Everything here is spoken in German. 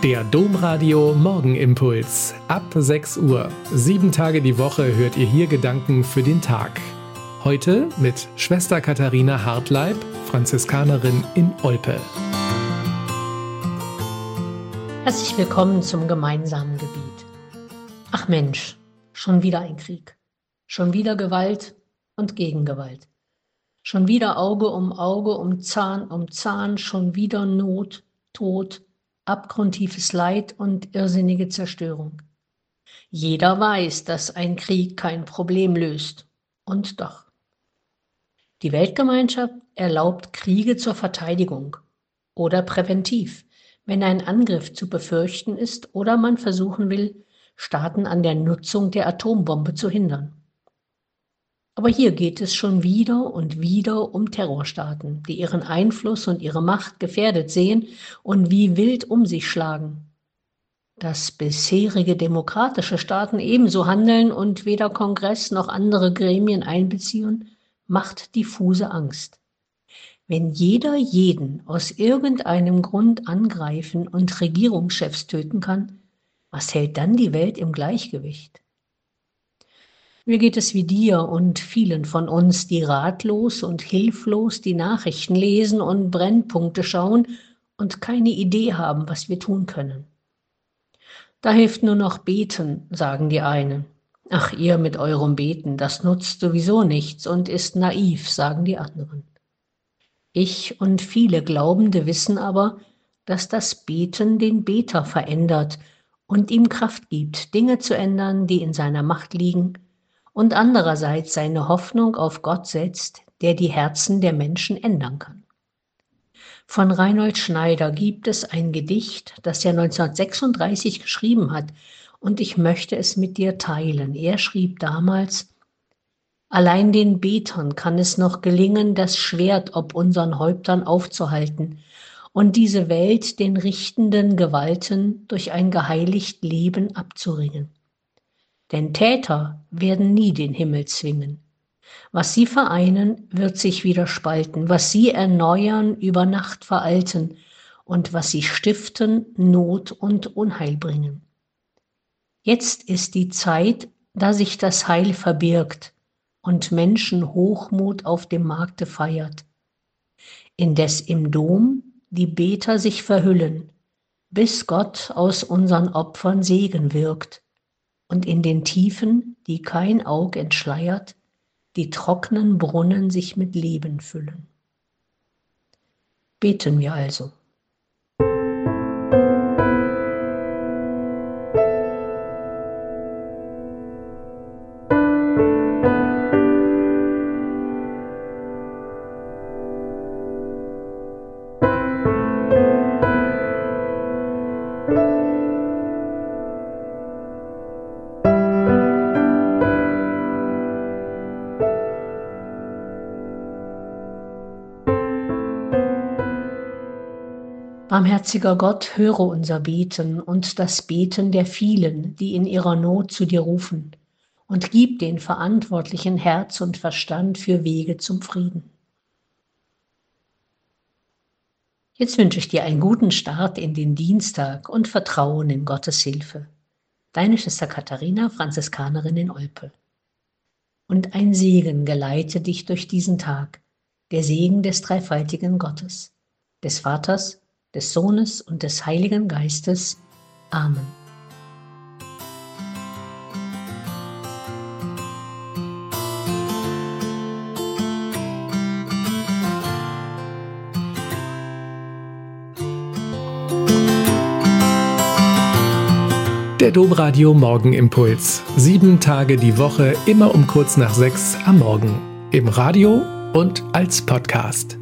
Der Domradio Morgenimpuls. Ab 6 Uhr. 7 Tage die Woche hört ihr hier Gedanken für den Tag. Heute mit Schwester Katharina Hartleib, Franziskanerin in Olpe. Herzlich willkommen zum gemeinsamen Gebet. Ach Mensch, schon wieder ein Krieg. Schon wieder Gewalt und Gegengewalt. Schon wieder Auge um Zahn, schon wieder Not, Tod, abgrundtiefes Leid und irrsinnige Zerstörung. Jeder weiß, dass ein Krieg kein Problem löst. Und doch. Die Weltgemeinschaft erlaubt Kriege zur Verteidigung oder präventiv, wenn ein Angriff zu befürchten ist oder man versuchen will, Staaten an der Nutzung der Atombombe zu hindern. Aber hier geht es schon wieder und wieder um Terrorstaaten, die ihren Einfluss und ihre Macht gefährdet sehen und wie wild um sich schlagen. Dass bisherige demokratische Staaten ebenso handeln und weder Kongress noch andere Gremien einbeziehen, macht diffuse Angst. Wenn jeder jeden aus irgendeinem Grund angreifen und Regierungschefs töten kann, was hält dann die Welt im Gleichgewicht? Mir geht es wie dir und vielen von uns, die ratlos und hilflos die Nachrichten lesen und Brennpunkte schauen und keine Idee haben, was wir tun können. Da hilft nur noch beten, sagen die einen. Ach, ihr mit eurem Beten, das nutzt sowieso nichts und ist naiv, sagen die anderen. Ich und viele Glaubende wissen aber, dass das Beten den Beter verändert und ihm Kraft gibt, Dinge zu ändern, die in seiner Macht liegen, und andererseits seine Hoffnung auf Gott setzt, der die Herzen der Menschen ändern kann. Von Reinhold Schneider gibt es ein Gedicht, das er 1936 geschrieben hat, und ich möchte es mit dir teilen. Er schrieb damals: Allein den Betern kann es noch gelingen, das Schwert ob unseren Häuptern aufzuhalten und diese Welt den richtenden Gewalten durch ein geheiligt Leben abzuringen. Denn Täter werden nie den Himmel zwingen. Was sie vereinen, wird sich wieder spalten. Was sie erneuern, über Nacht veralten. Und was sie stiften, Not und Unheil bringen. Jetzt ist die Zeit, da sich das Heil verbirgt und Menschen Hochmut auf dem Markte feiert. Indes im Dom die Beter sich verhüllen, bis Gott aus unseren Opfern Segen wirkt. Und in den Tiefen, die kein Aug entschleiert, die trockenen Brunnen sich mit Leben füllen. Beten wir also. Barmherziger Gott, höre unser Beten und das Beten der vielen, die in ihrer Not zu dir rufen, und gib den Verantwortlichen Herz und Verstand für Wege zum Frieden. Jetzt wünsche ich dir einen guten Start in den Dienstag und Vertrauen in Gottes Hilfe. Deine Schwester Katharina, Franziskanerin in Olpe. Und ein Segen geleite dich durch diesen Tag, der Segen des dreifaltigen Gottes, des Vaters, des Sohnes und des Heiligen Geistes. Amen. Der Domradio Morgenimpuls. 7 Tage die Woche, immer um kurz nach 6 am Morgen. Im Radio und als Podcast.